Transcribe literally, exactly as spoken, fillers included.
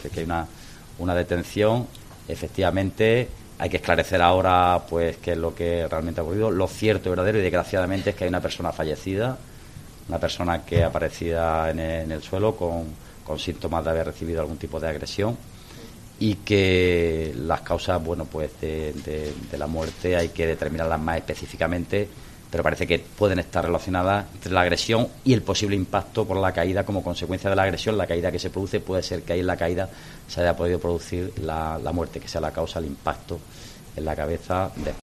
Que hay una, una detención, efectivamente. Hay que esclarecer ahora pues qué es lo que realmente ha ocurrido. Lo cierto y verdadero y desgraciadamente es que hay una persona fallecida, una persona que aparecida en el, en el suelo con, con síntomas de haber recibido algún tipo de agresión, y que las causas, bueno, pues de, de, de la muerte hay que determinarlas más específicamente, pero parece que pueden estar relacionadas entre la agresión y el posible impacto por la caída. Como consecuencia de la agresión, la caída que se produce, puede ser que ahí en la caída se haya podido producir la, la muerte, que sea la causa, el impacto en la cabeza de